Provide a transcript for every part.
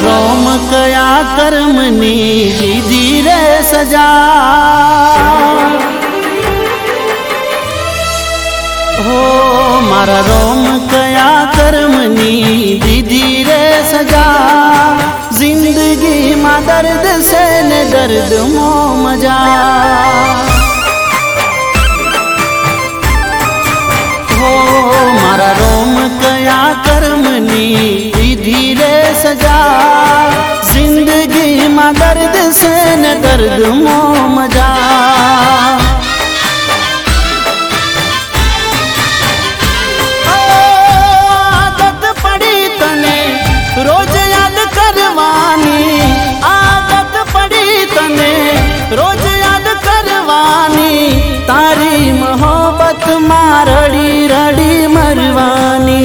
रोम कया कर्मनी दीदी रे सजा। हो मारा रोम कया कर्मनी दीदी रे सजा। जिंदगी मां दर्द से ने दर्द मो मजा। हो मारा रोम कया कर्मनी दीदी रे सजा। जिंदगी मां दर्द से ने दर्द मो मजा। आदत पड़ी तने रोज याद करवानी। आदत पड़ी तने रोज याद करवानी। तारी मोहब्बत मां रड़ी रड़ी मरवानी।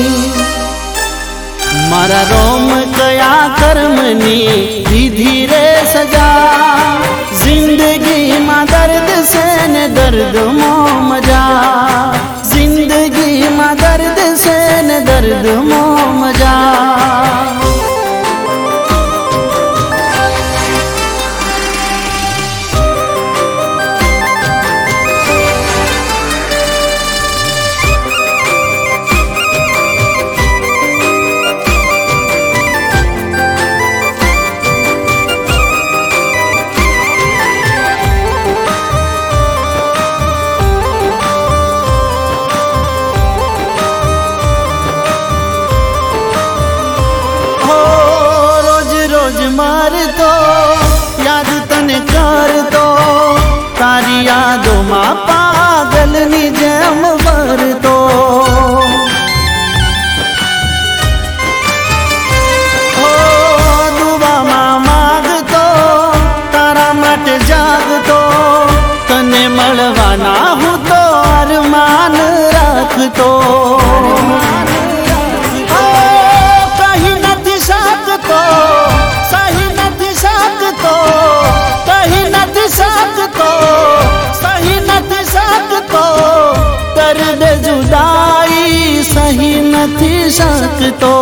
मारा रोम कया कर्मनी दीदी रे सजा। जिंदगी मां दर्द से ने दर्द मो मजा। जिंदगी मां दर्द से ने दर्द मो मजा। मार तो याद तने कर तो। तारी यादों मां पागल नी जेम वर तो। ओ दुआ मां माग तो तारा मट जाग तो। तने मळवाना हूँ तो अरमान रख तो। कहीं नहीं सकतो सही नहीं सकतो। कहीं नहीं सकतो सही नहीं सकतो। दर्द जुदाई सही नहीं सकतो।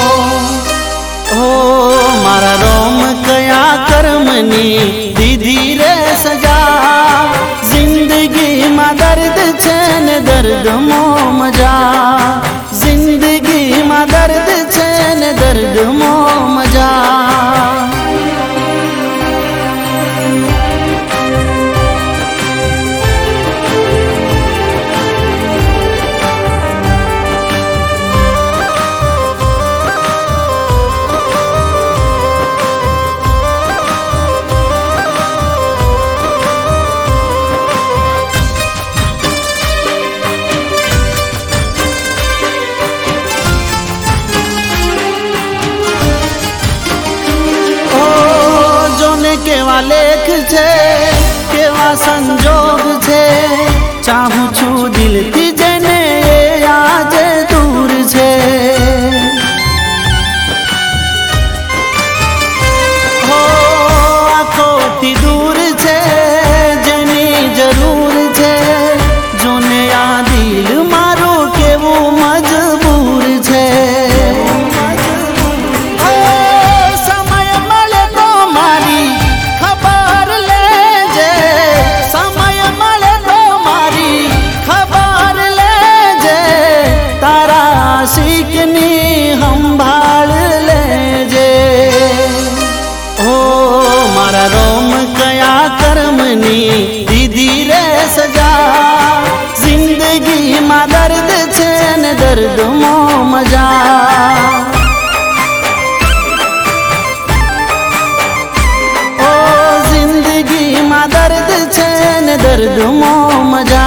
ओ मारा रोम कया कर्मनी दीदी रे सजा। जिंदगी मां दर्द छे ने दर्द मो मजा। जिंदगी मां दर्द छे ने दर्द मो मजा। केवा लेख छे केवा संजोग छे। चाहूं छू दिल थी जेने आज दूर छे। हो आँखों थी दूर छे जेनी जरूर छे। जोने आ दिल मारो केवू मजबूर छे। रोम कया कर्मनी दीदी रे सजा। जिंदगी मां दर्द छे ने दर्द मो मजा। ओ जिंदगी मां दर्द छे ने दर्द मो मजा।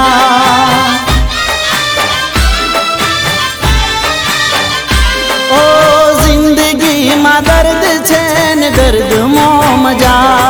ओ जिंदगी मां दर्द छे ने दर्द मो मजा।